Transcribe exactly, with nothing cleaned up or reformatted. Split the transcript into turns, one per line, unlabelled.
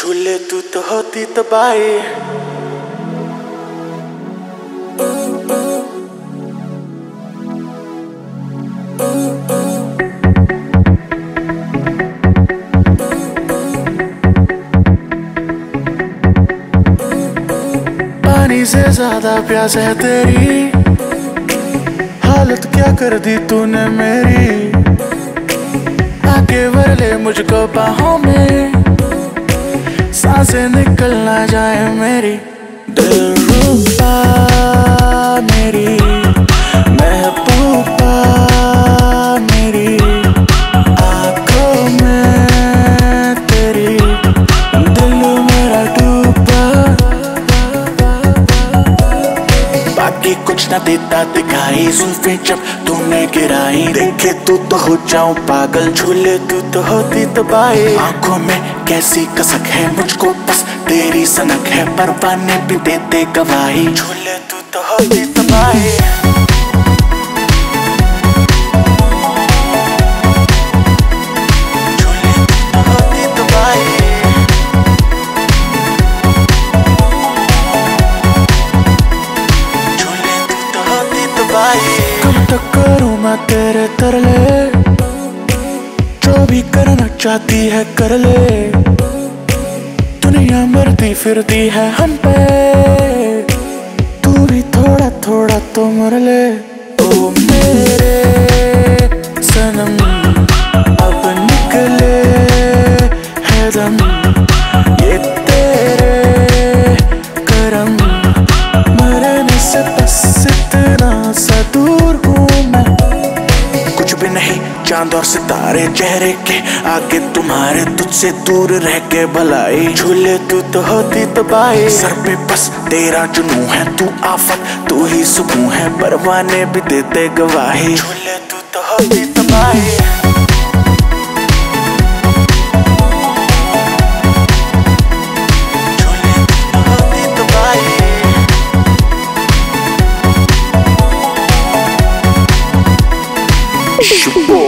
झूले तू तो होती तबाही। पानी से ज्यादा प्यास है तेरी, हालत क्या कर दी तूने मेरी। आके भर ले मुझको बाहों में, सांसें निकल ना जाए मेरी। दिलरुबा मेरी महबूबा मेरी, आँखों में तेरी दिल मेरा डूबा। बाकी कुछ ना देता दिखाई, जुल्फें जब तूने गिराई, देखे तू तो हो जाऊं पागल, झूले तू तो होती तबाही। आंखों में कैसी कसक है, मुझको बस तेरी सनक है, परवाने भी देते गवाही, झूले तू तो होती तबाही। कब तक करूँ मैं तेरे तरले, जो भी करना चाहती है कर ले। दुनिया मरती फिरती है हम पे, तू भी थोड़ा थोड़ा तो मर ले। ओ मेरे सनम अब निकले है दम, ये तेरे करम, मरने से बस इतना सा दूर हूँ मैं। कुछ भी नहीं चांद और सितारे चेहरे के आगे तुम्हारे, तुझसे दूर रह के भलाई, झूले तू तो होती तबाही। सर पे बस तेरा जुनू है, तू आफत तू ही सुकून है, परवाने भी देते गवाही, झूले तू तो होती तबाही। Your boy